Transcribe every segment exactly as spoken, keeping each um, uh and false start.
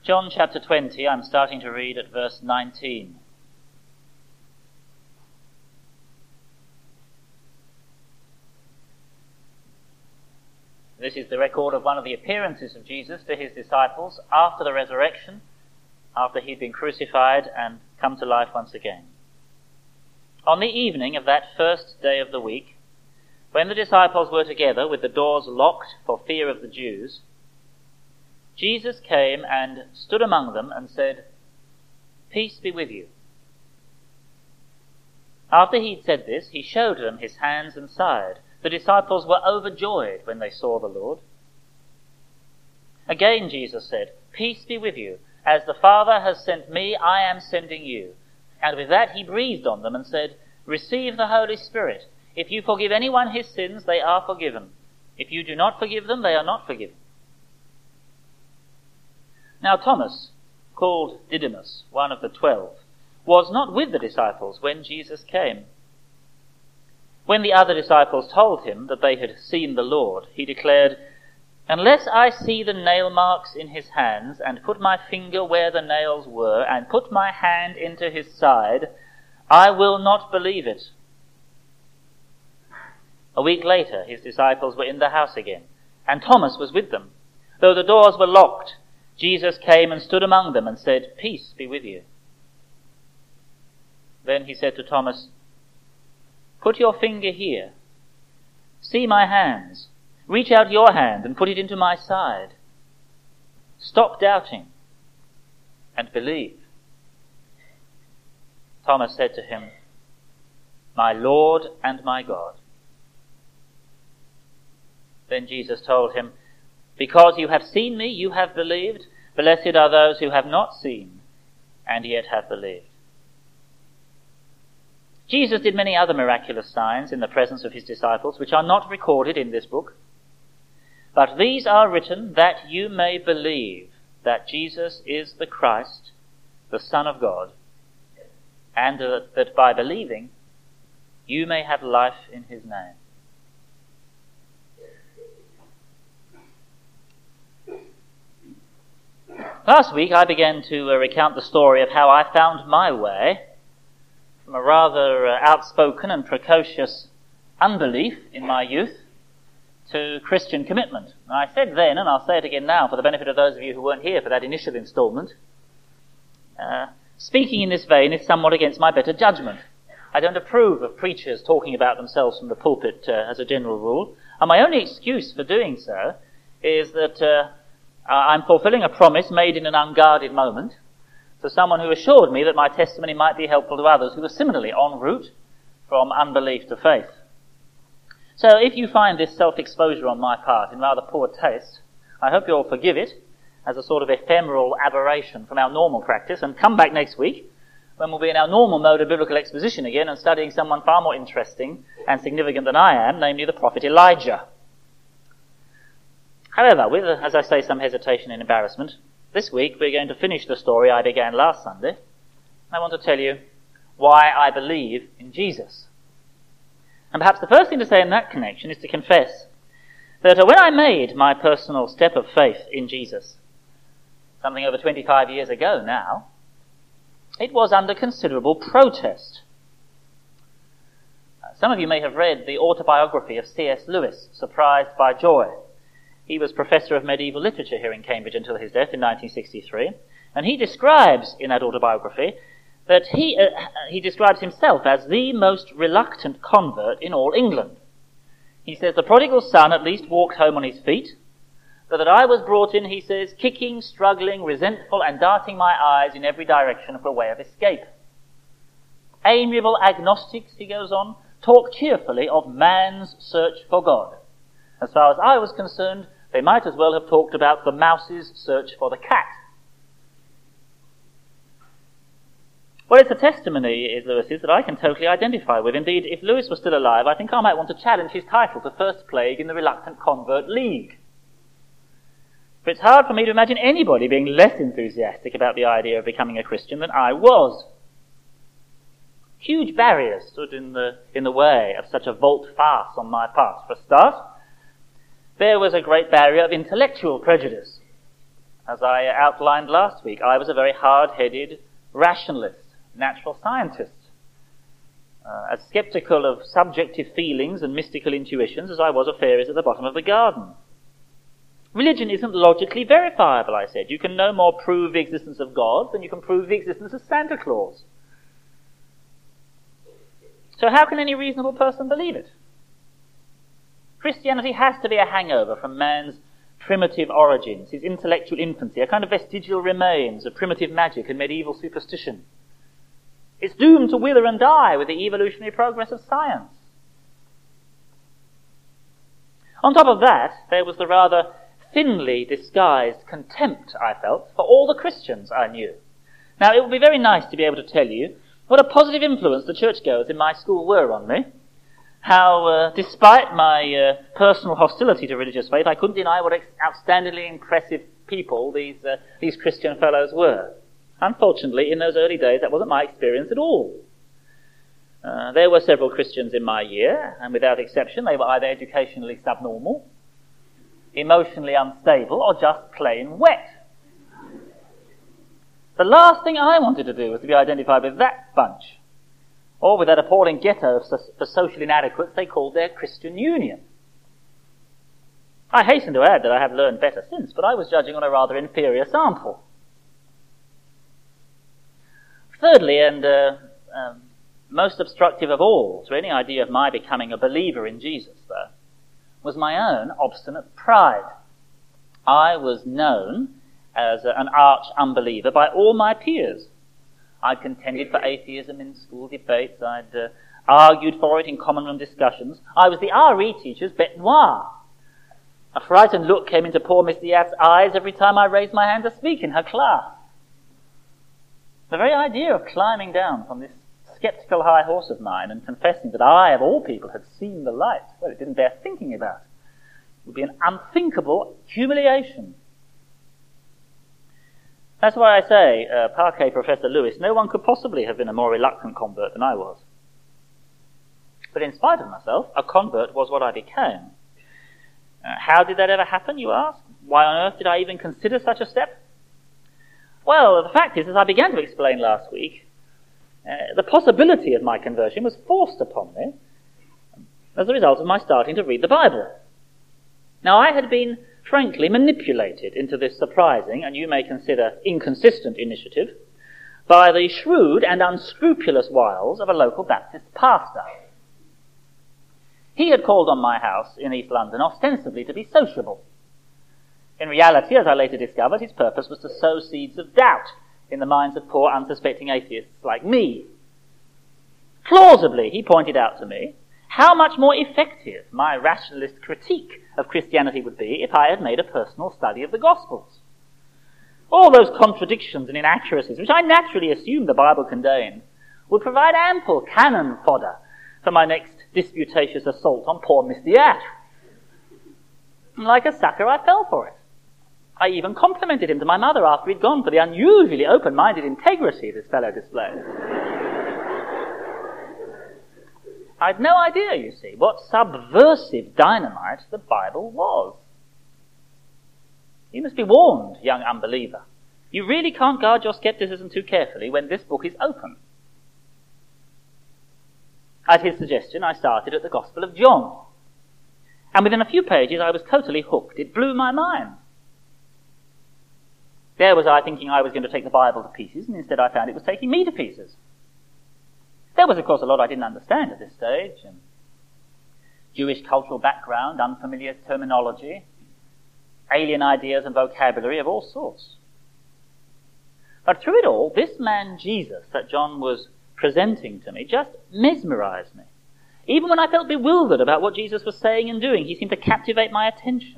John chapter twenty, I'm starting to read at verse nineteen. This is the record of one of the appearances of Jesus to his disciples after the resurrection, after he'd been crucified and come to life once again. On the evening of that first day of the week, when the disciples were together with the doors locked for fear of the Jews, Jesus came and stood among them and said, "Peace be with you." After he'd said this, he showed them his hands and side. The disciples were overjoyed when they saw the Lord. Again Jesus said, "Peace be with you. As the Father has sent me, I am sending you." And with that he breathed on them and said, "Receive the Holy Spirit. If you forgive anyone his sins, they are forgiven. If you do not forgive them, they are not forgiven." Now Thomas, called Didymus, one of the twelve, was not with the disciples when Jesus came. When the other disciples told him that they had seen the Lord, he declared, "Unless I see the nail marks in his hands, and put my finger where the nails were, and put my hand into his side, I will not believe it." A week later, his disciples were in the house again, and Thomas was with them. Though the doors were locked, Jesus came and stood among them and said, "Peace be with you." Then he said to Thomas, "Put your finger here. See my hands. Reach out your hand and put it into my side. Stop doubting and believe." Thomas said to him, "My Lord and my God." Then Jesus told him, "Because you have seen me, you have believed. Blessed are those who have not seen and yet have believed." Jesus did many other miraculous signs in the presence of his disciples, which are not recorded in this book. But these are written that you may believe that Jesus is the Christ, the Son of God, and that by believing you may have life in his name. Last week I began to uh, recount the story of how I found my way from a rather uh, outspoken and precocious unbelief in my youth to Christian commitment. And I said then, and I'll say it again now for the benefit of those of you who weren't here for that initial instalment, uh, speaking in this vein is somewhat against my better judgment. I don't approve of preachers talking about themselves from the pulpit uh, as a general rule, and my only excuse for doing so is that uh, I'm fulfilling a promise made in an unguarded moment to someone who assured me that my testimony might be helpful to others who were similarly en route from unbelief to faith. So if you find this self-exposure on my part in rather poor taste, I hope you'll forgive it as a sort of ephemeral aberration from our normal practice, and come back next week when we'll be in our normal mode of biblical exposition again and studying someone far more interesting and significant than I am, namely the prophet Elijah. However, with, as I say, some hesitation and embarrassment, this week we're going to finish the story I began last Sunday. I want to tell you why I believe in Jesus. And perhaps the first thing to say in that connection is to confess that when I made my personal step of faith in Jesus, something over twenty-five years ago now, it was under considerable protest. Some of you may have read the autobiography of C S Lewis, Surprised by Joy. He was Professor of Medieval Literature here in Cambridge until his death in nineteen sixty-three, and he describes in that autobiography that he uh, he describes himself as the most reluctant convert in all England. He says, "The prodigal son at least walked home on his feet, but that I was brought in," he says, "kicking, struggling, resentful, and darting my eyes in every direction for a way of escape. Amiable agnostics," he goes on, "talk cheerfully of man's search for God. As far as I was concerned, they might as well have talked about the mouse's search for the cat." Well, it's a testimony, is Lewis's, that I can totally identify with. Indeed, if Lewis was still alive, I think I might want to challenge his title to First Plague in the Reluctant Convert League. For it's hard for me to imagine anybody being less enthusiastic about the idea of becoming a Christian than I was. Huge barriers stood in the, in the way of such a volte-face on my part. For a start, there was a great barrier of intellectual prejudice. As I outlined last week, I was a very hard-headed rationalist, natural scientist, uh, as sceptical of subjective feelings and mystical intuitions as I was of fairies at the bottom of the garden. Religion isn't logically verifiable, I said. You can no more prove the existence of God than you can prove the existence of Santa Claus. So how can any reasonable person believe it? Christianity has to be a hangover from man's primitive origins, his intellectual infancy, a kind of vestigial remains of primitive magic and medieval superstition. It's doomed to wither and die with the evolutionary progress of science. On top of that, there was the rather thinly disguised contempt I felt for all the Christians I knew. Now, it would be very nice to be able to tell you what a positive influence the churchgoers in my school were on me. How, uh, despite my uh, personal hostility to religious faith, I couldn't deny what ex- outstandingly impressive people these uh, these Christian fellows were. Unfortunately, in those early days, that wasn't my experience at all. Uh, there were several Christians in my year, and without exception, they were either educationally subnormal, emotionally unstable, or just plain wet. The last thing I wanted to do was to be identified with that bunch, or with that appalling ghetto for social inadequates they called their Christian Union. I hasten to add that I have learned better since, but I was judging on a rather inferior sample. Thirdly, and uh, um, most obstructive of all to any idea of my becoming a believer in Jesus, though, was my own obstinate pride. I was known as an arch unbeliever by all my peers. I'd contended for atheism in school debates. I'd uh, argued for it in common room discussions. I was the R E teacher's bête noire. A frightened look came into poor Miss Diath's eyes every time I raised my hand to speak in her class. The very idea of climbing down from this sceptical high horse of mine and confessing that I, of all people, had seen the light, well, it didn't bear thinking about. It would be an unthinkable humiliation. That's why I say, uh, Parquet Professor Lewis, no one could possibly have been a more reluctant convert than I was. But in spite of myself, a convert was what I became. Uh, how did that ever happen, you ask? Why on earth did I even consider such a step? Well, the fact is, as I began to explain last week, uh, the possibility of my conversion was forced upon me as a result of my starting to read the Bible. Now, I had been frankly manipulated into this surprising, and you may consider inconsistent initiative, by the shrewd and unscrupulous wiles of a local Baptist pastor. He had called on my house in East London ostensibly to be sociable. In reality, as I later discovered, his purpose was to sow seeds of doubt in the minds of poor, unsuspecting atheists like me. Plausibly, he pointed out to me how much more effective my rationalist critique of Christianity would be if I had made a personal study of the Gospels. All those contradictions and inaccuracies, which I naturally assumed the Bible contained, would provide ample cannon fodder for my next disputatious assault on poor Miss Diath. Like a sucker, I fell for it. I even complimented him to my mother after he'd gone for the unusually open-minded integrity this fellow displayed. I'd no idea, you see, what subversive dynamite the Bible was. You must be warned, young unbeliever. You really can't guard your skepticism too carefully when this book is open. At his suggestion, I started at the Gospel of John. And within a few pages, I was totally hooked. It blew my mind. There was I thinking I was going to take the Bible to pieces, and instead I found it was taking me to pieces. There was, of course, a lot I didn't understand at this stage. And Jewish cultural background, unfamiliar terminology, alien ideas and vocabulary of all sorts. But through it all, this man Jesus that John was presenting to me just mesmerized me. Even when I felt bewildered about what Jesus was saying and doing, he seemed to captivate my attention.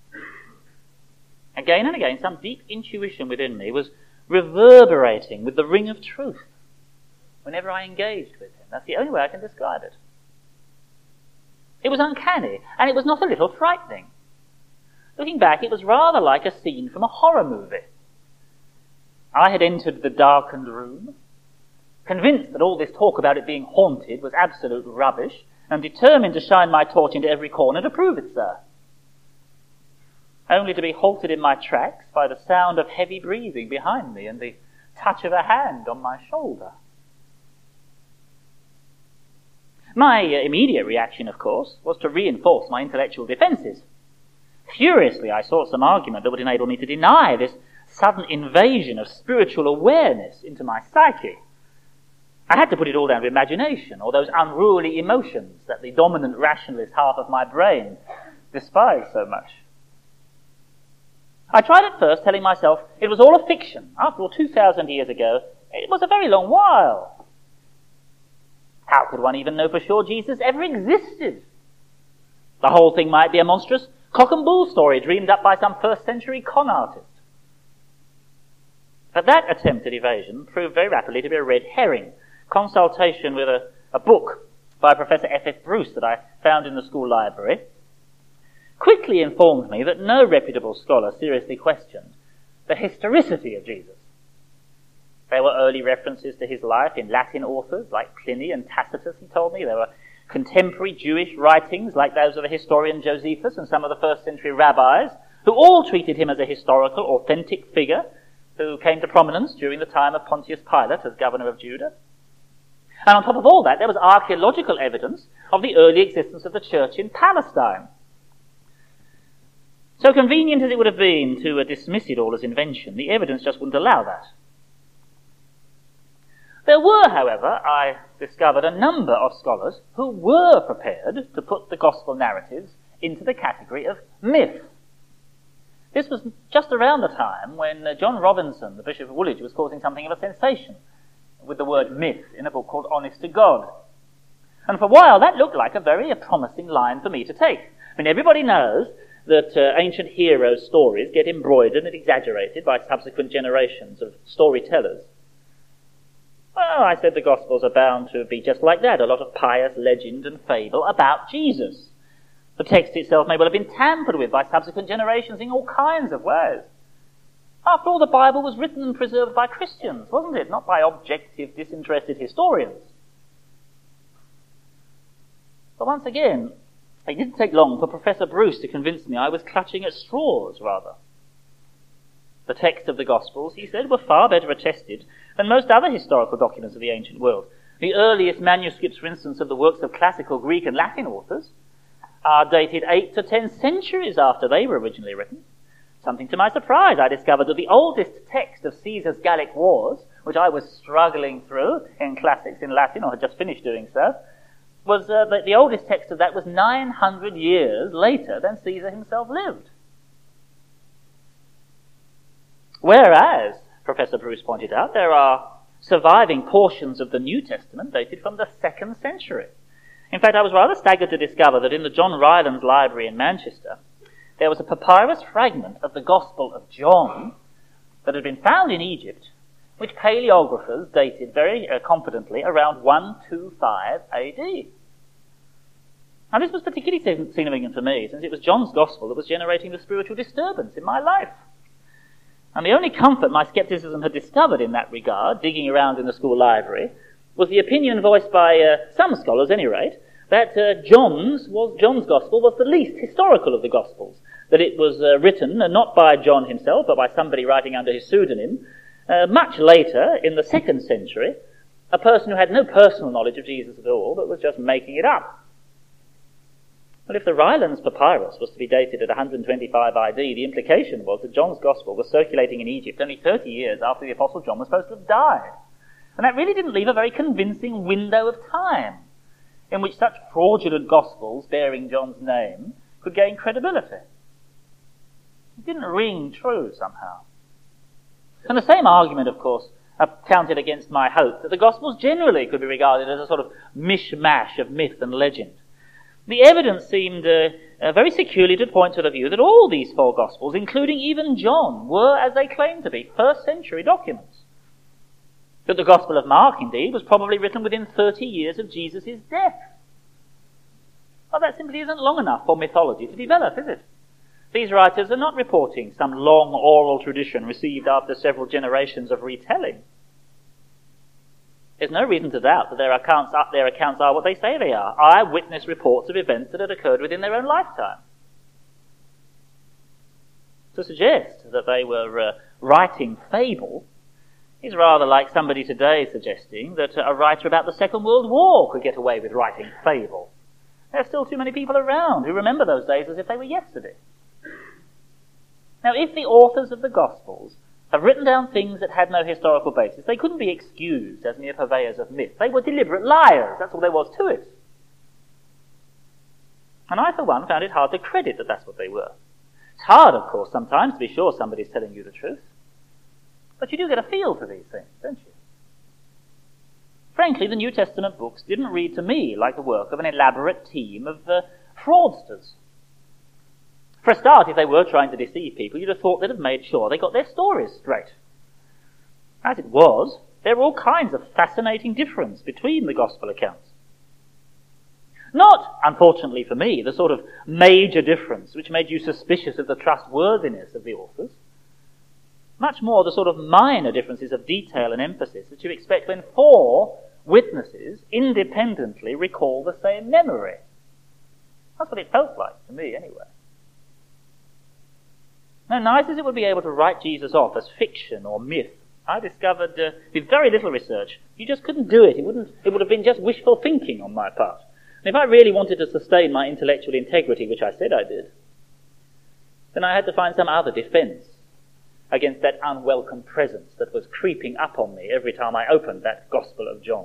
Again and again, some deep intuition within me was reverberating with the ring of truth whenever I engaged with him. That's the only way I can describe it. It was uncanny, and it was not a little frightening. Looking back, it was rather like a scene from a horror movie. I had entered the darkened room, convinced that all this talk about it being haunted was absolute rubbish, and determined to shine my torch into every corner to prove it so. only to be halted in my tracks by the sound of heavy breathing behind me and the touch of a hand on my shoulder. My immediate reaction, of course, was to reinforce my intellectual defences. Furiously, I sought some argument that would enable me to deny this sudden invasion of spiritual awareness into my psyche. I had to put it all down to imagination, or those unruly emotions that the dominant rationalist half of my brain despised so much. I tried at first telling myself it was all a fiction. After all, two thousand years ago, it was a very long while. How could one even know for sure Jesus ever existed? The whole thing might be a monstrous cock and bull story dreamed up by some first century con artist. But that attempt at evasion proved very rapidly to be a red herring. Consultation with a, a book by Professor F F Bruce that I found in the school library quickly informed me that no reputable scholar seriously questioned the historicity of Jesus. There were early references to his life in Latin authors like Pliny and Tacitus, he told me. There were contemporary Jewish writings like those of the historian Josephus and some of the first century rabbis, who all treated him as a historical, authentic figure who came to prominence during the time of Pontius Pilate as governor of Judah. And on top of all that, there was archaeological evidence of the early existence of the church in Palestine. So convenient as it would have been to uh, dismiss it all as invention, the evidence just wouldn't allow that. There were, however, I discovered a number of scholars who were prepared to put the gospel narratives into the category of myth. This was just around the time when uh, John Robinson, the Bishop of Woolwich, was causing something of a sensation with the word myth in a book called Honest to God. And for a while that looked like a very uh, promising line for me to take. I mean, everybody knows that uh, ancient heroes' stories get embroidered and exaggerated by subsequent generations of storytellers. Well, I said the Gospels are bound to be just like that, a lot of pious legend and fable about Jesus. The text itself may well have been tampered with by subsequent generations in all kinds of ways. After all, the Bible was written and preserved by Christians, wasn't it? Not by objective, disinterested historians. But once again, it didn't take long for Professor Bruce to convince me I was clutching at straws, rather. The texts of the Gospels, he said, were far better attested than most other historical documents of the ancient world. The earliest manuscripts, for instance, of the works of classical Greek and Latin authors are dated eight to ten centuries after they were originally written. Something to my surprise, I discovered that the oldest text of Caesar's Gallic Wars, which I was struggling through in classics in Latin, or had just finished doing so, was uh, the, the oldest text of that was nine hundred years later than Caesar himself lived. Whereas, Professor Bruce pointed out, there are surviving portions of the New Testament dated from the second century. In fact, I was rather staggered to discover that in the John Rylands Library in Manchester, there was a papyrus fragment of the Gospel of John that had been found in Egypt, which paleographers dated very uh, confidently around one twenty-five A D. Now, this was particularly significant for me, since it was John's Gospel that was generating the spiritual disturbance in my life. And the only comfort my skepticism had discovered in that regard, digging around in the school library, was the opinion voiced by uh, some scholars, at any rate, that uh, John's was John's Gospel was the least historical of the Gospels, that it was uh, written uh, not by John himself, but by somebody writing under his pseudonym, uh, much later, in the second century, a person who had no personal knowledge of Jesus at all, but was just making it up. Well, if the Rylands papyrus was to be dated at one hundred twenty-five I D, the implication was that John's Gospel was circulating in Egypt only thirty years after the Apostle John was supposed to have died. And that really didn't leave a very convincing window of time in which such fraudulent Gospels bearing John's name could gain credibility. It didn't ring true somehow. And the same argument, of course, counted against my hope that the Gospels generally could be regarded as a sort of mishmash of myth and legend. The evidence seemed uh, uh, very securely to point to the view that all these four Gospels, including even John, were, as they claimed to be, first century documents. That the Gospel of Mark, indeed, was probably written within thirty years of Jesus' death. Well, that simply isn't long enough for mythology to develop, is it? These writers are not reporting some long oral tradition received after several generations of retelling. There's no reason to doubt that their accounts, are, their accounts are what they say they are, eyewitness reports of events that had occurred within their own lifetime. To suggest that they were uh, writing fable is rather like somebody today suggesting that a writer about the Second World War could get away with writing fable. There are still too many people around who remember those days as if they were yesterday. Now, if the authors of the Gospels have written down things that had no historical basis, they couldn't be excused as mere purveyors of myth. They were deliberate liars. That's all there was to it. And I, for one, found it hard to credit that that's what they were. It's hard, of course, sometimes to be sure somebody's telling you the truth. But you do get a feel for these things, don't you? Frankly, the New Testament books didn't read to me like the work of an elaborate team of uh, fraudsters. For a start, if they were trying to deceive people, you'd have thought they'd have made sure they got their stories straight. As it was, there were all kinds of fascinating differences between the Gospel accounts. Not, unfortunately for me, the sort of major difference which made you suspicious of the trustworthiness of the authors. Much more the sort of minor differences of detail and emphasis that you expect when four witnesses independently recall the same memory. That's what it felt like to me, anyway. Now, nice as it would be able to write Jesus off as fiction or myth, I discovered uh, with very little research, you just couldn't do it. It wouldn't. It would have been just wishful thinking on my part. And if I really wanted to sustain my intellectual integrity, which I said I did, then I had to find some other defense against that unwelcome presence that was creeping up on me every time I opened that Gospel of John.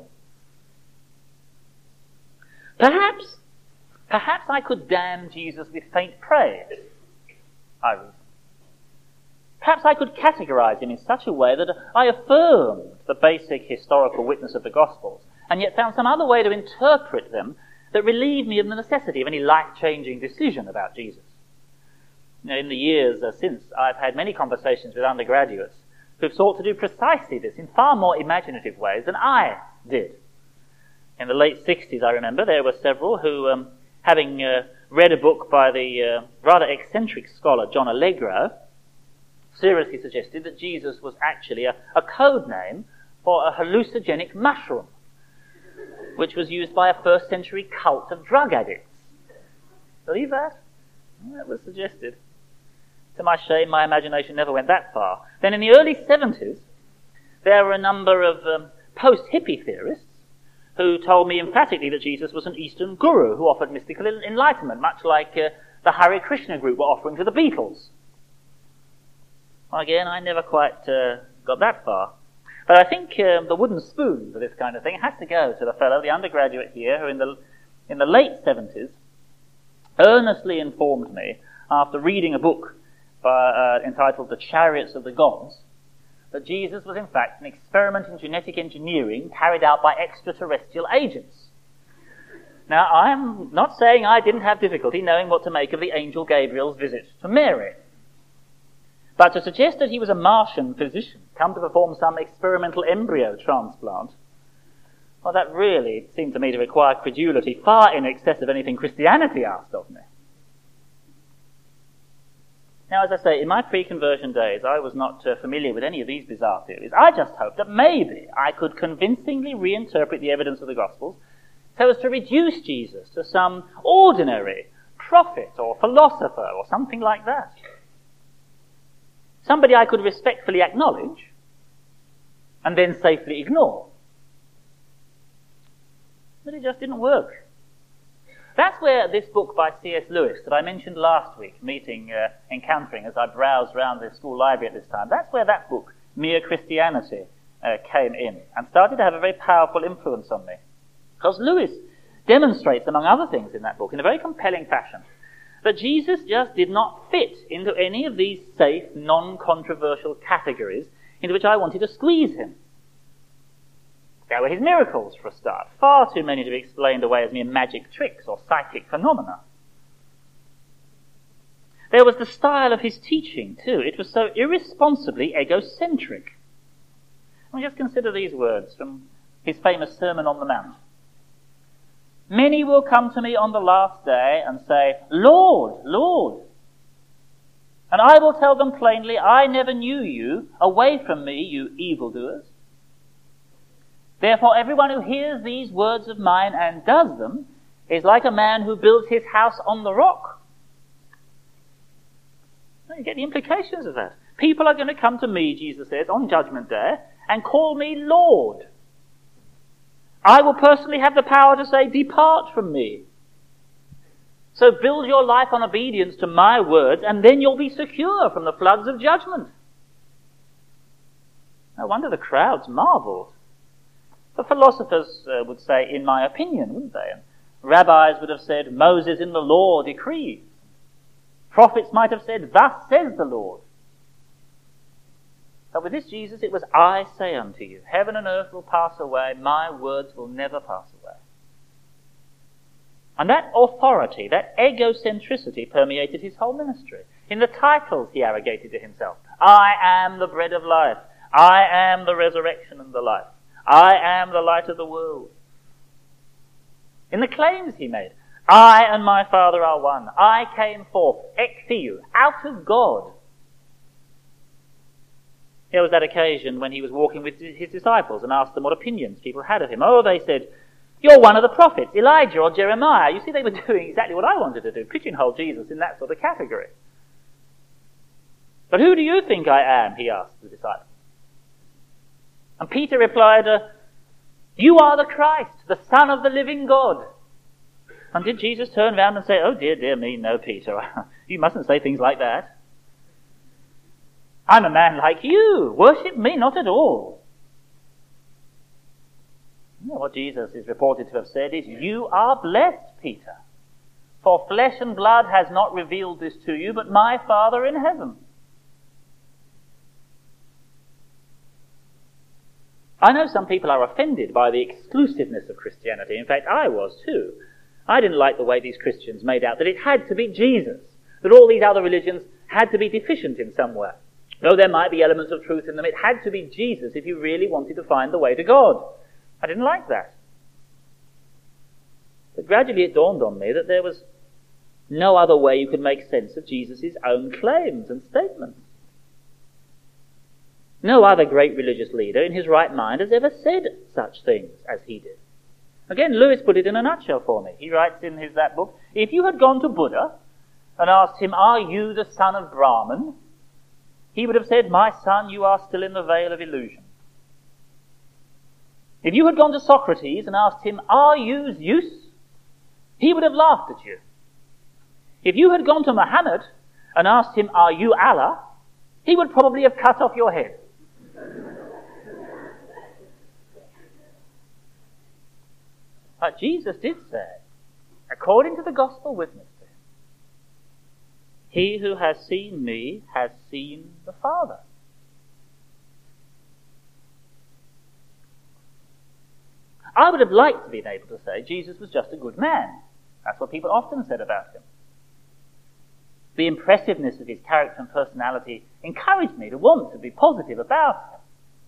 Perhaps, perhaps I could damn Jesus with faint praise, I reasoned. Perhaps I could categorize him in such a way that I affirmed the basic historical witness of the Gospels, and yet found some other way to interpret them that relieved me of the necessity of any life-changing decision about Jesus. Now, in the years uh, since, I've had many conversations with undergraduates who've sought to do precisely this in far more imaginative ways than I did. In the late sixties, I remember, there were several who, um, having uh, read a book by the uh, rather eccentric scholar John Allegro, seriously suggested that Jesus was actually a, a code name for a hallucinogenic mushroom, which was used by a first century cult of drug addicts. Believe that? Well, that was suggested. To my shame, my imagination never went that far. Then in the early seventies, there were a number of um, post-hippie theorists who told me emphatically that Jesus was an Eastern guru who offered mystical enlightenment, much like uh, the Hare Krishna group were offering to the Beatles. Well, again, I never quite uh, got that far. But I think um, the wooden spoon for this kind of thing has to go to the fellow, the undergraduate here, who in the in the late seventies earnestly informed me, after reading a book by, uh, entitled The Chariots of the Gods, that Jesus was in fact an experiment in genetic engineering carried out by extraterrestrial agents. Now, I'm not saying I didn't have difficulty knowing what to make of the angel Gabriel's visit to Mary. But to suggest that he was a Martian physician come to perform some experimental embryo transplant, well, that really seemed to me to require credulity far in excess of anything Christianity asked of me. Now, as I say, in my pre-conversion days, I was not uh, familiar with any of these bizarre theories. I just hoped that maybe I could convincingly reinterpret the evidence of the Gospels so as to reduce Jesus to some ordinary prophet or philosopher or something like that. Somebody I could respectfully acknowledge and then safely ignore. But it just didn't work. That's where this book by C S Lewis that I mentioned last week, meeting, uh, encountering as I browsed around the school library at this time, that's where that book, Mere Christianity, uh, came in and started to have a very powerful influence on me. Because Lewis demonstrates, among other things in that book, in a very compelling fashion, that Jesus just did not fit into any of these safe, non-controversial categories into which I wanted to squeeze him. There were his miracles, for a start, far too many to be explained away as mere magic tricks or psychic phenomena. There was the style of his teaching, too. It was so irresponsibly egocentric. Let me just consider these words from his famous Sermon on the Mount. Many will come to me on the last day and say, Lord, Lord. And I will tell them plainly, I never knew you. Away from me, you evildoers. Therefore, everyone who hears these words of mine and does them is like a man who builds his house on the rock. You get the implications of that. People are going to come to me, Jesus says, on Judgment Day, and call me Lord. I will personally have the power to say, depart from me. So build your life on obedience to my words, and then you'll be secure from the floods of judgment. No wonder the crowds marveled. The philosophers uh, would say, in my opinion, wouldn't they? And rabbis would have said, Moses in the law decreed. Prophets might have said, thus says the Lord. But with this Jesus, it was, I say unto you, heaven and earth will pass away, my words will never pass away. And that authority, that egocentricity permeated his whole ministry. In the titles he arrogated to himself, I am the bread of life, I am the resurrection and the life, I am the light of the world. In the claims he made, I and my Father are one, I came forth, ex theou, out of God. There was that occasion when he was walking with his disciples and asked them what opinions people had of him. Oh, they said, you're one of the prophets, Elijah or Jeremiah. You see, they were doing exactly what I wanted to do, pigeonhole Jesus in that sort of category. But who do you think I am? He asked the disciples. And Peter replied, uh, you are the Christ, the Son of the living God. And did Jesus turn round and say, oh dear, dear me, no, Peter, you mustn't say things like that. I'm a man like you. Worship me, not at all. You know, what Jesus is reported to have said is, you are blessed, Peter, for flesh and blood has not revealed this to you, but my Father in heaven. I know some people are offended by the exclusiveness of Christianity. In fact, I was too. I didn't like the way these Christians made out that it had to be Jesus, that all these other religions had to be deficient in some way. Though there might be elements of truth in them, it had to be Jesus if you really wanted to find the way to God. I didn't like that. But gradually it dawned on me that there was no other way you could make sense of Jesus' own claims and statements. No other great religious leader in his right mind has ever said such things as he did. Again, Lewis put it in a nutshell for me. He writes in his that book, if you had gone to Buddha and asked him, are you the son of Brahman? He would have said, my son, you are still in the veil of illusion. If you had gone to Socrates and asked him, are you Zeus? He would have laughed at you. If you had gone to Muhammad and asked him, are you Allah? He would probably have cut off your head. But Jesus did say, according to the gospel witness to him, he who has seen me has seen the Father. I would have liked to be able to say Jesus was just a good man. That's what people often said about him. The impressiveness of his character and personality encouraged me to want to be positive about him.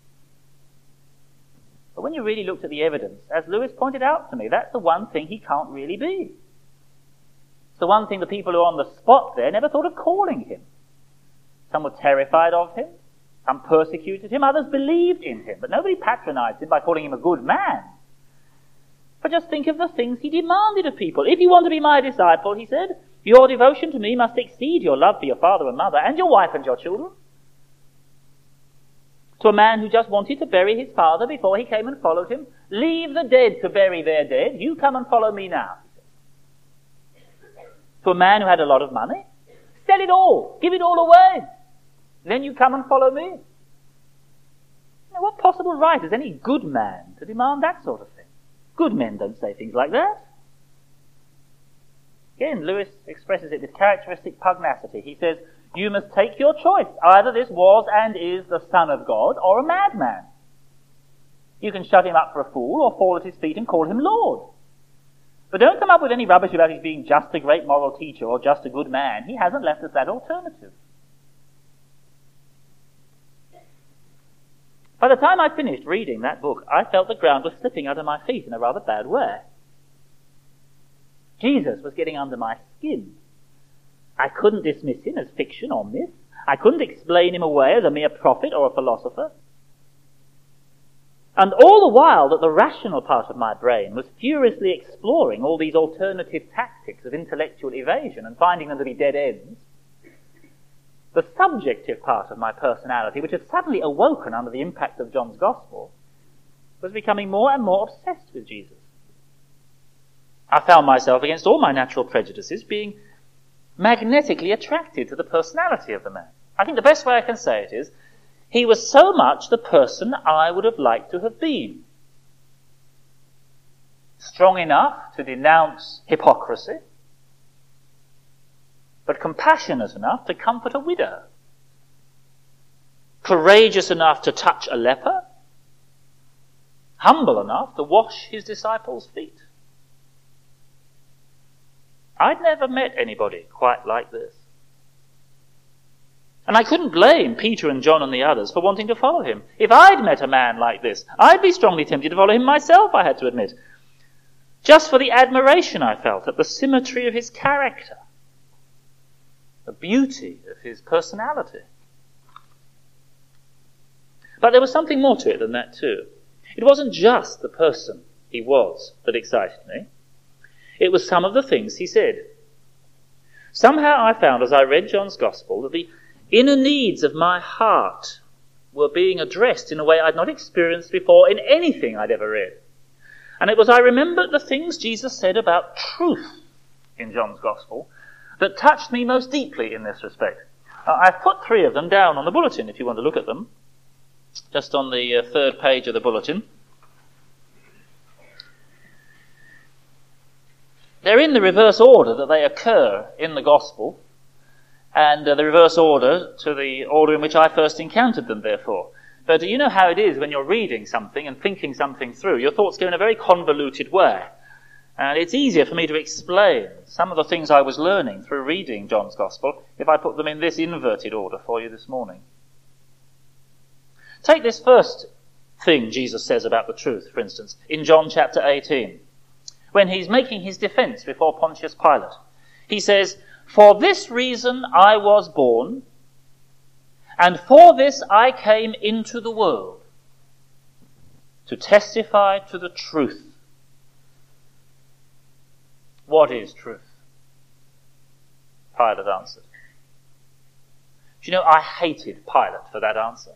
But when you really looked at the evidence, as Lewis pointed out to me, that's the one thing he can't really be. It's the one thing the people who were on the spot there never thought of calling him. Some were terrified of him, some persecuted him, others believed in him, but nobody patronized him by calling him a good man. But just think of the things he demanded of people. If you want to be my disciple, he said, your devotion to me must exceed your love for your father and mother and your wife and your children. To a man who just wanted to bury his father before he came and followed him, leave the dead to bury their dead. You come and follow me now. To a man who had a lot of money, sell it all, give it all away. Then you come and follow me. Now, what possible right has any good man to demand that sort of thing? Good men don't say things like that. Again, Lewis expresses it with characteristic pugnacity. He says, you must take your choice. Either this was and is the Son of God or a madman. You can shut him up for a fool or fall at his feet and call him Lord. But don't come up with any rubbish about his being just a great moral teacher or just a good man. He hasn't left us that alternative. By the time I finished reading that book, I felt the ground was slipping under my feet in a rather bad way. Jesus was getting under my skin. I couldn't dismiss him as fiction or myth. I couldn't explain him away as a mere prophet or a philosopher. And all the while that the rational part of my brain was furiously exploring all these alternative tactics of intellectual evasion and finding them to be dead ends, the subjective part of my personality, which had suddenly awoken under the impact of John's Gospel, was becoming more and more obsessed with Jesus. I found myself, against all my natural prejudices, being magnetically attracted to the personality of the man. I think the best way I can say it is, he was so much the person I would have liked to have been. Strong enough to denounce hypocrisy, but compassionate enough to comfort a widow. Courageous enough to touch a leper. Humble enough to wash his disciples' feet. I'd never met anybody quite like this. And I couldn't blame Peter and John and the others for wanting to follow him. If I'd met a man like this, I'd be strongly tempted to follow him myself, I had to admit. Just for the admiration I felt at the symmetry of his character, the beauty of his personality. But there was something more to it than that too. It wasn't just the person he was that excited me. It was some of the things he said. Somehow I found as I read John's Gospel that the inner needs of my heart were being addressed in a way I'd not experienced before in anything I'd ever read. And it was I remembered the things Jesus said about truth in John's Gospel that touched me most deeply in this respect. Uh, I've put three of them down on the bulletin if you want to look at them. Just on the uh, third page of the bulletin. They're in the reverse order that they occur in the Gospel, and uh, the reverse order to the order in which I first encountered them, therefore. But you know how it is when you're reading something and thinking something through. Your thoughts go in a very convoluted way. And it's easier for me to explain some of the things I was learning through reading John's Gospel if I put them in this inverted order for you this morning. Take this first thing Jesus says about the truth, for instance, in John chapter eighteen. When he's making his defense before Pontius Pilate. He says, "For this reason I was born, and for this I came into the world, to testify to the truth." What is truth? Pilate answered. Do you know, I hated Pilate for that answer.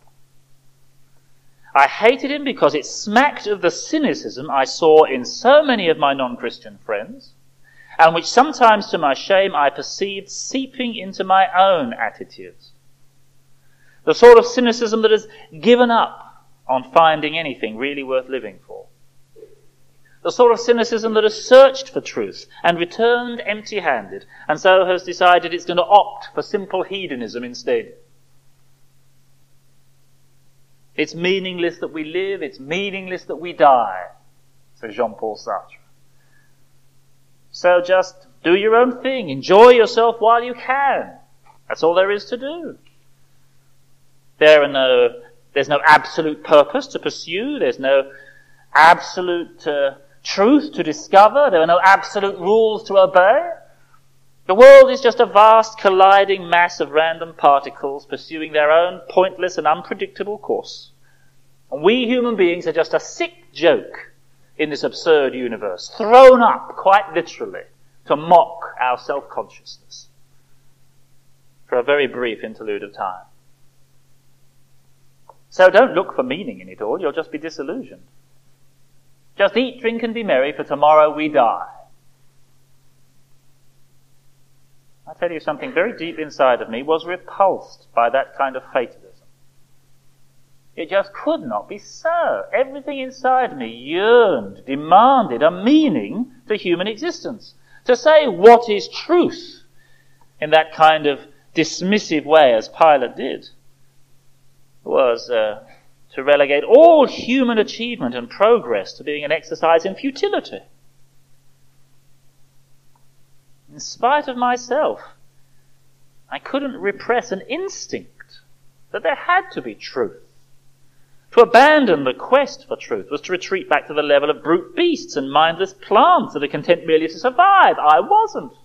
I hated him because it smacked of the cynicism I saw in so many of my non-Christian friends, and which sometimes to my shame I perceived seeping into my own attitudes. The sort of cynicism that has given up on finding anything really worth living for. The sort of cynicism that has searched for truth and returned empty-handed, and so has decided it's going to opt for simple hedonism instead. It's meaningless that we live, it's meaningless that we die, says Jean-Paul Sartre. So just do your own thing, enjoy yourself while you can. That's all there is to do. There are no, there's no absolute purpose to pursue, there's no absolute uh, truth to discover, there are no absolute rules to obey. The world is just a vast colliding mass of random particles pursuing their own pointless and unpredictable course. And we human beings are just a sick joke in this absurd universe, thrown up, quite literally, to mock our self-consciousness for a very brief interlude of time. So don't look for meaning in it all, you'll just be disillusioned. Just eat, drink and be merry, for tomorrow we die. I tell you, something very deep inside of me was repulsed by that kind of fatalism. It just could not be so. Everything inside me yearned, demanded a meaning to human existence. To say what is truth in that kind of dismissive way as Pilate did was uh, to relegate all human achievement and progress to being an exercise in futility. In spite of myself, I couldn't repress an instinct that there had to be truth. To abandon the quest for truth was to retreat back to the level of brute beasts and mindless plants that are content merely to survive. I wasn't.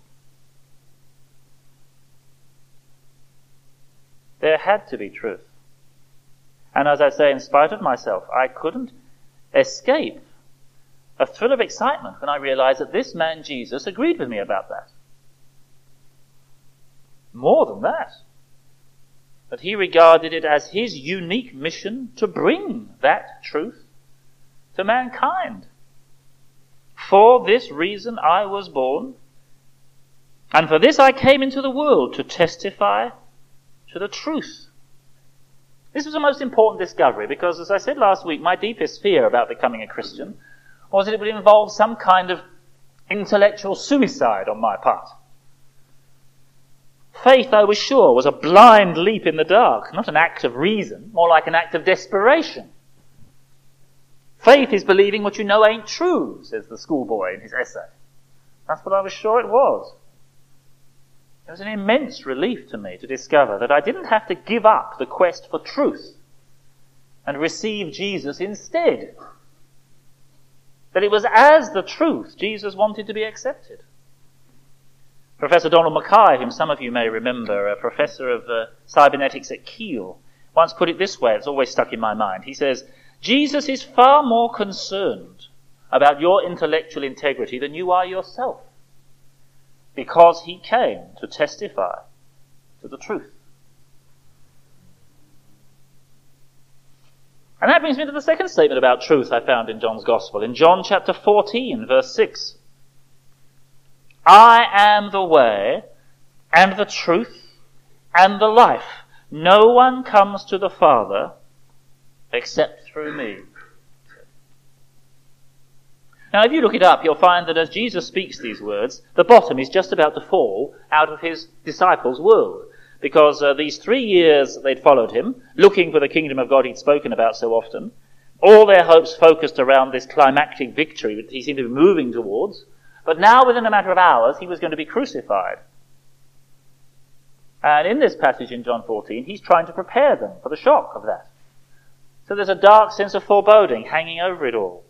There had to be truth. And as I say, in spite of myself, I couldn't escape a thrill of excitement when I realized that this man Jesus agreed with me about that. More than that, that he regarded it as his unique mission to bring that truth to mankind. For this reason I was born, and for this I came into the world, to testify to the truth. This was the most important discovery because, as I said last week, my deepest fear about becoming a Christian was that it would involve some kind of intellectual suicide on my part. Faith, I was sure, was a blind leap in the dark, not an act of reason, more like an act of desperation. Faith is believing what you know ain't true, says the schoolboy in his essay. That's what I was sure it was. It was an immense relief to me to discover that I didn't have to give up the quest for truth and receive Jesus instead. That it was as the truth Jesus wanted to be accepted. Professor Donald Mackay, whom some of you may remember, a professor of uh, cybernetics at Keele, once put it this way, it's always stuck in my mind. He says, Jesus is far more concerned about your intellectual integrity than you are yourself, because he came to testify to the truth. And that brings me to the second statement about truth I found in John's Gospel. In John chapter fourteen, verse six. I am the way, and the truth, and the life. No one comes to the Father except through me. Now, if you look it up, you'll find that as Jesus speaks these words, the bottom is just about to fall out of his disciples' world. Because uh, these three years they'd followed him, looking for the kingdom of God he'd spoken about so often, all their hopes focused around this climactic victory that he seemed to be moving towards. But now, within a matter of hours, he was going to be crucified. And in this passage in John fourteen, he's trying to prepare them for the shock of that. So there's a dark sense of foreboding hanging over it all.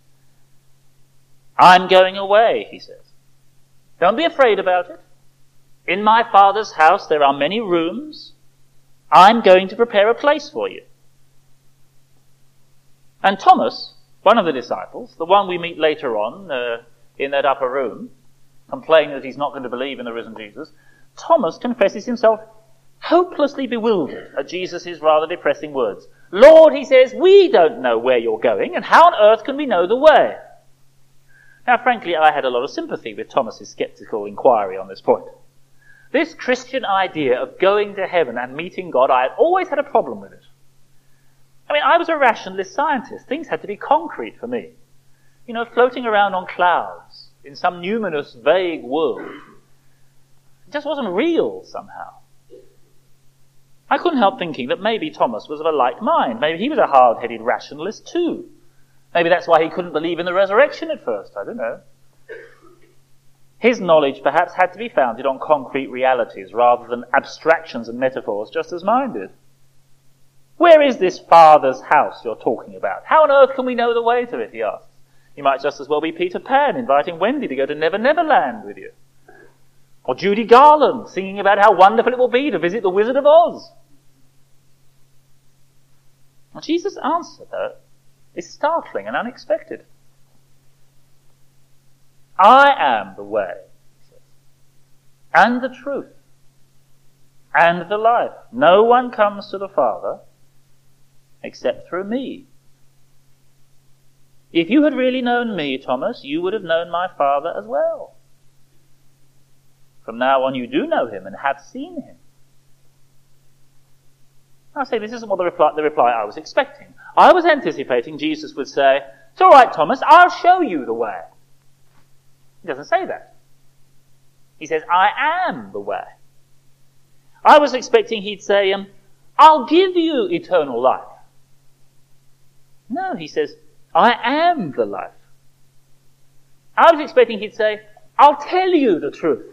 I'm going away, he says. Don't be afraid about it. In my Father's house there are many rooms. I'm going to prepare a place for you. And Thomas, one of the disciples, the one we meet later on uh, in that upper room, complaining that he's not going to believe in the risen Jesus, Thomas confesses himself hopelessly bewildered at Jesus' rather depressing words. Lord, he says, we don't know where you're going, and how on earth can we know the way? Now, frankly, I had a lot of sympathy with Thomas's sceptical inquiry on this point. This Christian idea of going to heaven and meeting God, I had always had a problem with it. I mean, I was a rationalist scientist. Things had to be concrete for me. You know, floating around on clouds in some numinous, vague world. It just wasn't real somehow. I couldn't help thinking that maybe Thomas was of a like mind. Maybe he was a hard-headed rationalist too. Maybe that's why he couldn't believe in the resurrection at first. I don't know. His knowledge perhaps had to be founded on concrete realities rather than abstractions and metaphors just as mine did. Where is this Father's house you're talking about? How on earth can we know the way to it, he asks. He might just as well be Peter Pan inviting Wendy to go to Never Never Land with you. Or Judy Garland singing about how wonderful it will be to visit the Wizard of Oz. Well, Jesus' answer, though, is startling and unexpected. I am the way, he says, and the truth, and the life. No one comes to the Father except through me. If you had really known me, Thomas, you would have known my Father as well. From now on you do know him and have seen him. I say this isn't what the reply, the reply I was expecting. I was anticipating Jesus would say, it's all right, Thomas, I'll show you the way. He doesn't say that. He says, I am the way. I was expecting he'd say, um, I'll give you eternal life. No, he says, I am the life. I was expecting he'd say, I'll tell you the truth.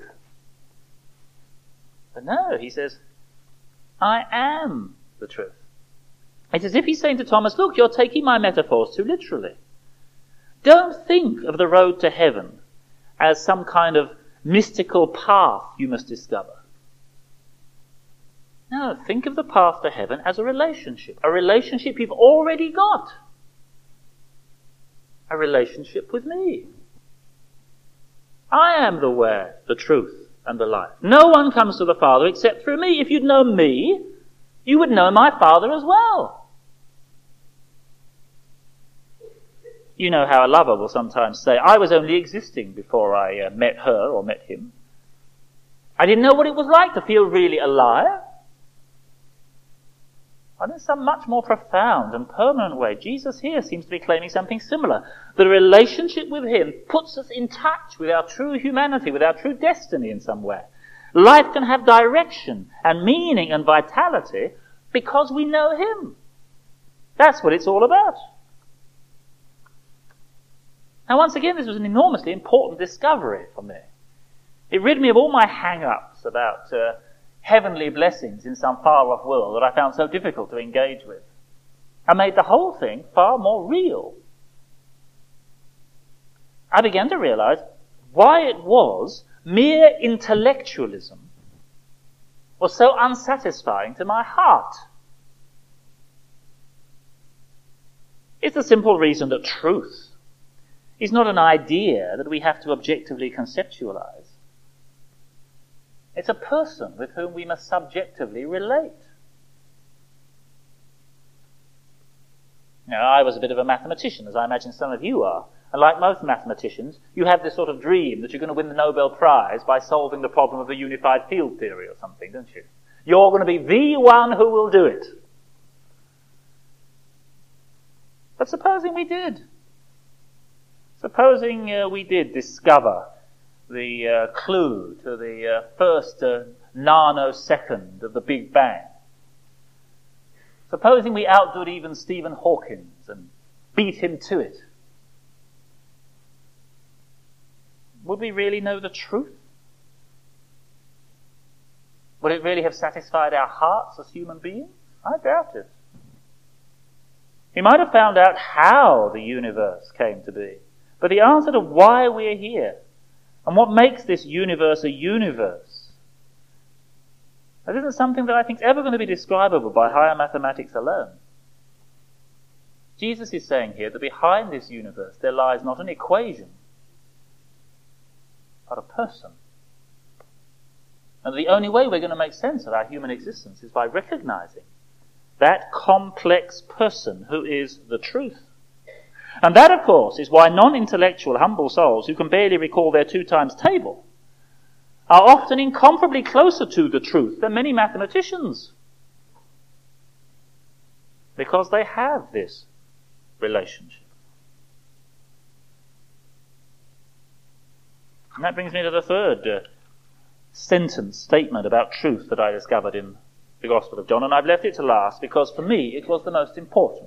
But no, he says, I am the truth. It's as if he's saying to Thomas, look, you're taking my metaphors too literally. Don't think of the road to heaven as some kind of mystical path you must discover. No, think of the path to heaven as a relationship. A relationship you've already got. A relationship with me. I am the way, the truth, and the life. No one comes to the Father except through me. If you'd known me, you would know my Father as well. You know how a lover will sometimes say, I was only existing before I uh, met her or met him. I didn't know what it was like to feel really alive. And in some much more profound and permanent way, Jesus here seems to be claiming something similar. The relationship with him puts us in touch with our true humanity, with our true destiny in some way. Life can have direction and meaning and vitality because we know him. That's what it's all about. Now, once again, this was an enormously important discovery for me. It rid me of all my hang-ups about uh, heavenly blessings in some far-off world that I found so difficult to engage with, and made the whole thing far more real. I began to realize why it was mere intellectualism was so unsatisfying to my heart. It's the simple reason that truth is not an idea that we have to objectively conceptualize. It's a person with whom we must subjectively relate. Now, I was a bit of a mathematician, as I imagine some of you are. And like most mathematicians, you have this sort of dream that you're going to win the Nobel Prize by solving the problem of the unified field theory or something, don't you? You're going to be the one who will do it. But supposing we did. Supposing uh, we did discover the uh, clue to the uh, first uh, nanosecond of the Big Bang. Supposing we outdid even Stephen Hawkins and beat him to it. Would we really know the truth? Would it really have satisfied our hearts as human beings? I doubt it. We might have found out how the universe came to be, but the answer to why we're here and what makes this universe a universe, that isn't something that I think is ever going to be describable by higher mathematics alone. Jesus is saying here that behind this universe there lies not an equation, but a person. And the only way we're going to make sense of our human existence is by recognizing that complex person who is the truth. And that, of course, is why non-intellectual, humble souls who can barely recall their two times table are often incomparably closer to the truth than many mathematicians. Because they have this relationship. And that brings me to the third uh, sentence, statement about truth that I discovered in the Gospel of John, and I've left it to last because for me it was the most important.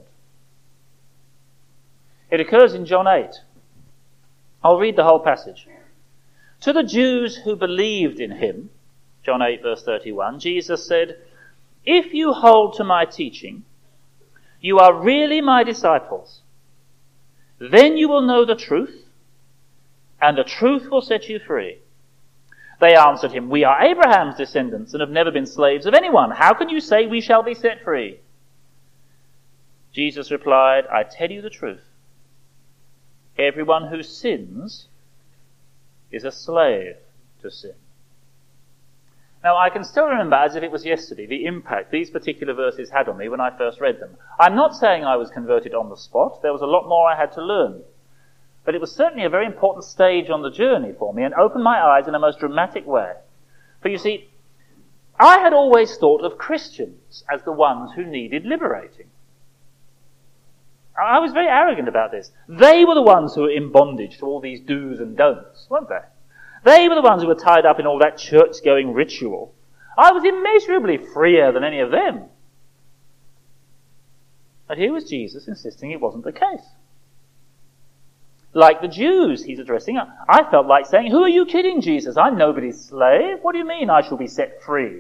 It occurs in John eight. I'll read the whole passage. To the Jews who believed in him, John eight verse thirty-one, Jesus said, "If you hold to my teaching, you are really my disciples. Then you will know the truth, and the truth will set you free." They answered him, "We are Abraham's descendants and have never been slaves of anyone. How can you say we shall be set free?" Jesus replied, "I tell you the truth. Everyone who sins is a slave to sin." Now, I can still remember, as if it was yesterday, the impact these particular verses had on me when I first read them. I'm not saying I was converted on the spot. There was a lot more I had to learn. But it was certainly a very important stage on the journey for me and opened my eyes in a most dramatic way. For you see, I had always thought of Christians as the ones who needed liberating. I was very arrogant about this. They were the ones who were in bondage to all these do's and don'ts, weren't they? They were the ones who were tied up in all that church-going ritual. I was immeasurably freer than any of them. But here was Jesus insisting it wasn't the case. Like the Jews he's addressing, I felt like saying, "Who are you kidding, Jesus? I'm nobody's slave. What do you mean I shall be set free?"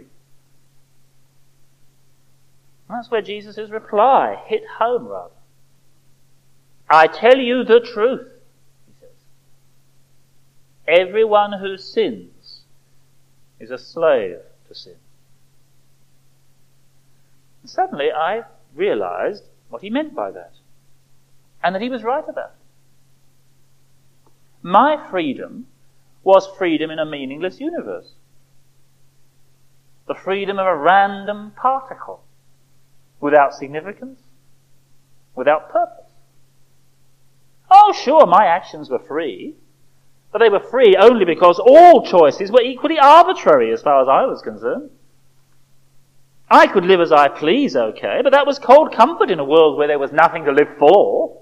And that's where Jesus' reply hit home, rather. "I tell you the truth," he says. "Everyone who sins is a slave to sin." And suddenly I realized what he meant by that, and that he was right about it. My freedom was freedom in a meaningless universe. The freedom of a random particle without significance, without purpose. Oh, sure, my actions were free, but they were free only because all choices were equally arbitrary as far as I was concerned. I could live as I please, okay, but that was cold comfort in a world where there was nothing to live for.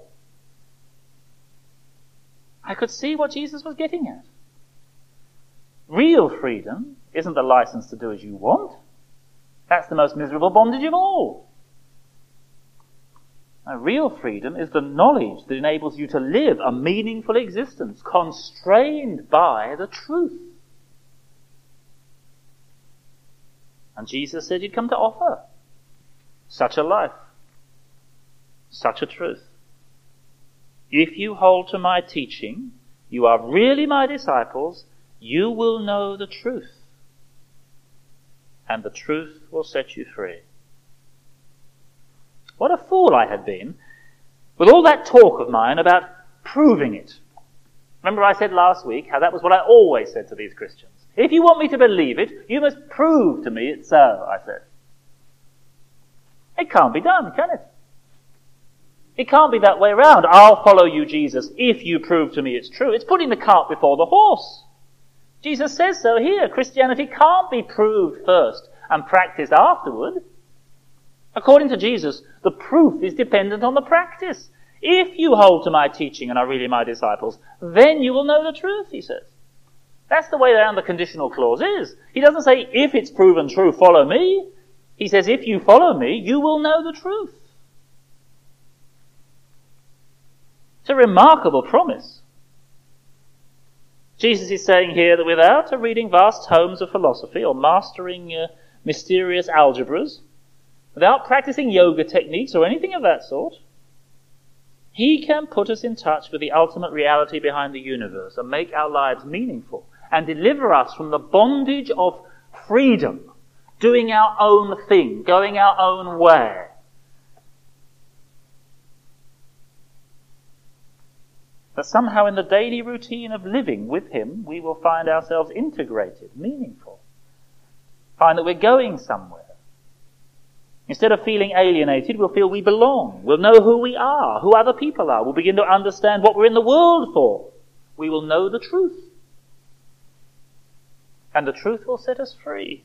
I could see what Jesus was getting at. Real freedom isn't the license to do as you want. That's the most miserable bondage of all. Now, real freedom is the knowledge that enables you to live a meaningful existence, constrained by the truth. And Jesus said he'd come to offer such a life, such a truth. If you hold to my teaching, you are really my disciples, you will know the truth, and the truth will set you free. What a fool I had been with all that talk of mine about proving it. Remember I said last week how that was what I always said to these Christians. If you want me to believe it, you must prove to me it's so, I said. It can't be done, can it? It can't be that way around. I'll follow you, Jesus, if you prove to me it's true. It's putting the cart before the horse. Jesus says so here. Christianity can't be proved first and practiced afterward. According to Jesus, the proof is dependent on the practice. If you hold to my teaching and are really my disciples, then you will know the truth, he says. That's the way around the conditional clause is. He doesn't say, if it's proven true, follow me. He says, if you follow me, you will know the truth. It's a remarkable promise. Jesus is saying here that without reading vast tomes of philosophy or mastering uh, mysterious algebras, without practicing yoga techniques or anything of that sort, he can put us in touch with the ultimate reality behind the universe and make our lives meaningful and deliver us from the bondage of freedom, doing our own thing, going our own way. That somehow in the daily routine of living with him, we will find ourselves integrated, meaningful. Find that we're going somewhere. Instead of feeling alienated, we'll feel we belong. We'll know who we are, who other people are. We'll begin to understand what we're in the world for. We will know the truth. And the truth will set us free.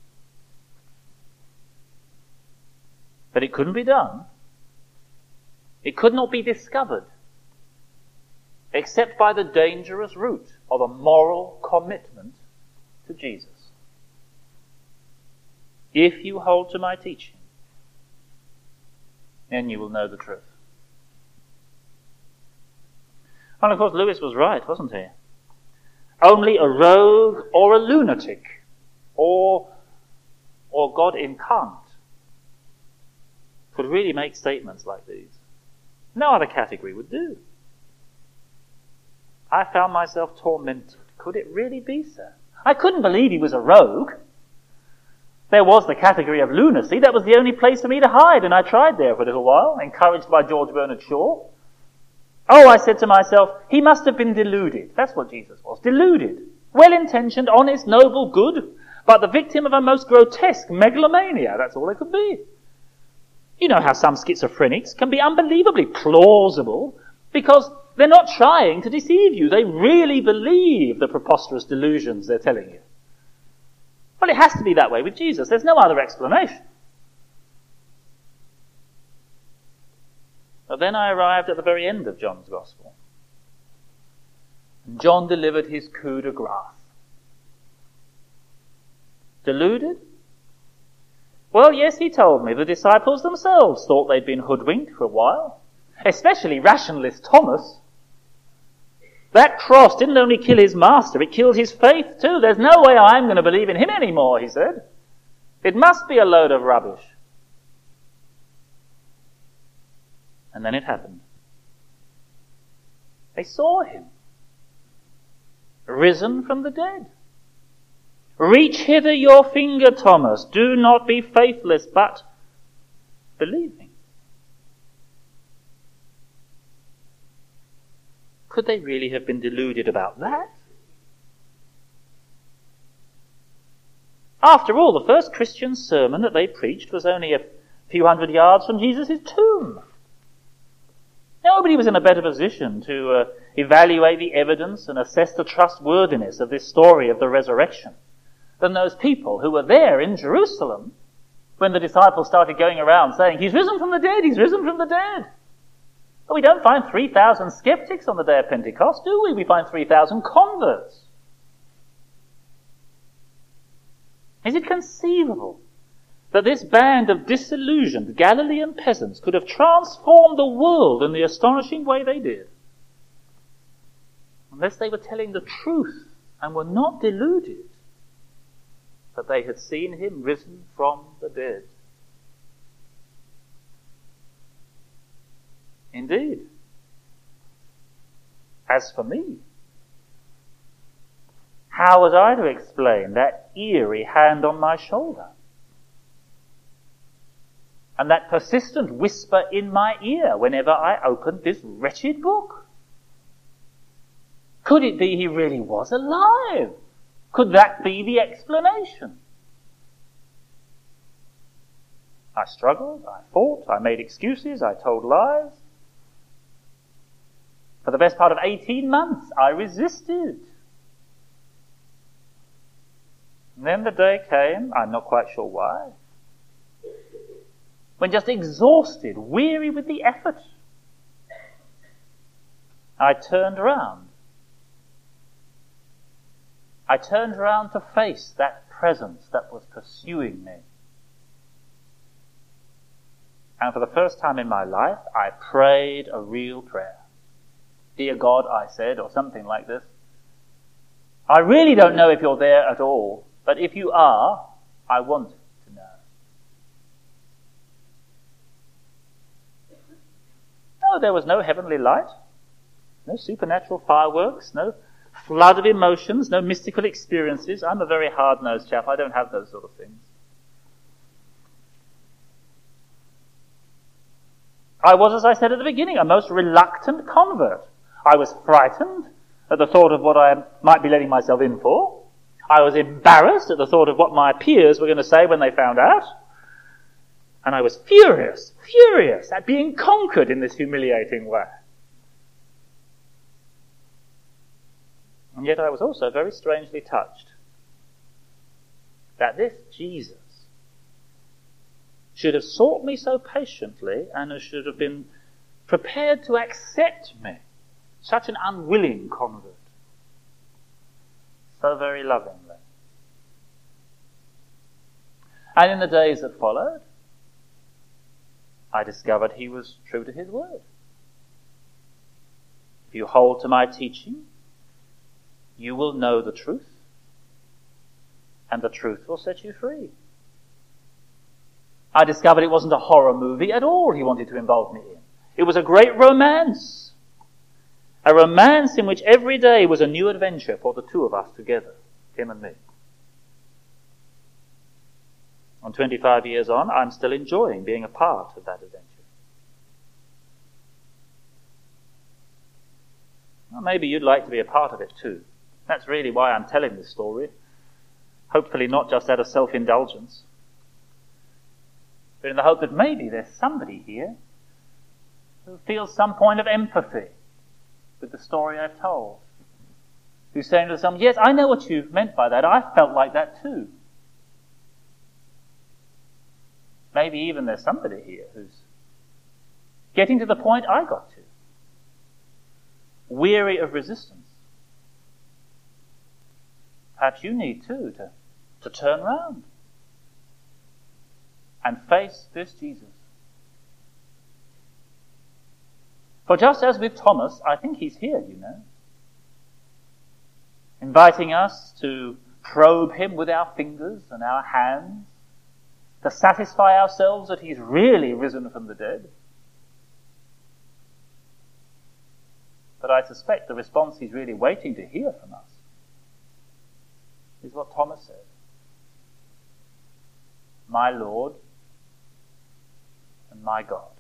But it couldn't be done. It could not be discovered except by the dangerous route of a moral commitment to Jesus. If you hold to my teaching, then you will know the truth. And of course Lewis was right, wasn't he? Only a rogue or a lunatic or, or God incarnate could really make statements like these. No other category would do. I found myself tormented. Could it really be so? I couldn't believe he was a rogue. There was the category of lunacy. That was the only place for me to hide, and I tried there for a little while, encouraged by George Bernard Shaw. Oh, I said to myself, he must have been deluded. That's what Jesus was. Deluded. Well-intentioned, honest, noble, good, but the victim of a most grotesque megalomania. That's all it could be. You know how some schizophrenics can be unbelievably plausible because they're not trying to deceive you. They really believe the preposterous delusions they're telling you. Well, it has to be that way with Jesus. There's no other explanation. But then I arrived at the very end of John's Gospel. And John delivered his coup de grace. Deluded? Well, yes, he told me the disciples themselves thought they'd been hoodwinked for a while. Especially rationalist Thomas. That cross didn't only kill his master, it killed his faith too. There's no way I'm going to believe in him anymore, he said. It must be a load of rubbish. And then it happened. They saw him, risen from the dead. Reach hither your finger, Thomas. Do not be faithless, but believing. Could they really have been deluded about that? After all, the first Christian sermon that they preached was only a few hundred yards from Jesus' tomb. Nobody was in a better position to uh, evaluate the evidence and assess the trustworthiness of this story of the resurrection than those people who were there in Jerusalem when the disciples started going around saying, he's risen from the dead, he's risen from the dead. But we don't find three thousand skeptics on the day of Pentecost, do we? We find three thousand converts. Is it conceivable that this band of disillusioned Galilean peasants could have transformed the world in the astonishing way they did, unless they were telling the truth and were not deluded that they had seen him risen from the dead? Indeed. As for me, how was I to explain that eerie hand on my shoulder? And that persistent whisper in my ear whenever I opened this wretched book? Could it be he really was alive? Could that be the explanation? I struggled, I fought, I made excuses, I told lies. For the best part of eighteen months, I resisted. And then the day came, I'm not quite sure why, when just exhausted, weary with the effort, I turned round. I turned round to face that presence that was pursuing me. And for the first time in my life, I prayed a real prayer. Dear God, I said, or something like this, I really don't know if you're there at all, but if you are, I want to know. No, there was no heavenly light, no supernatural fireworks, no flood of emotions, no mystical experiences. I'm a very hard-nosed chap. I don't have those sort of things. I was, as I said at the beginning, a most reluctant convert. I was frightened at the thought of what I might be letting myself in for. I was embarrassed at the thought of what my peers were going to say when they found out. And I was furious, furious at being conquered in this humiliating way. And yet I was also very strangely touched that this Jesus should have sought me so patiently and should have been prepared to accept me, such an unwilling convert, so very lovingly. And in the days that followed, I discovered he was true to his word. If you hold to my teaching, you will know the truth, and the truth will set you free. I discovered it wasn't a horror movie at all he wanted to involve me in. It was a great romance. A romance in which every day was a new adventure for the two of us together, him and me. And twenty-five years on, I'm still enjoying being a part of that adventure. Well, maybe you'd like to be a part of it too. That's really why I'm telling this story. Hopefully not just out of self-indulgence, but in the hope that maybe there's somebody here who feels some point of empathy with the story I've told. Who's saying to themselves, yes, I know what you meant by that. I felt like that too. Maybe even there's somebody here who's getting to the point I got to. Weary of resistance. Perhaps you need too to, to turn round and face this Jesus. For just as with Thomas, I think he's here, you know, inviting us to probe him with our fingers and our hands, to satisfy ourselves that he's really risen from the dead. But I suspect the response he's really waiting to hear from us is what Thomas said. My Lord and my God.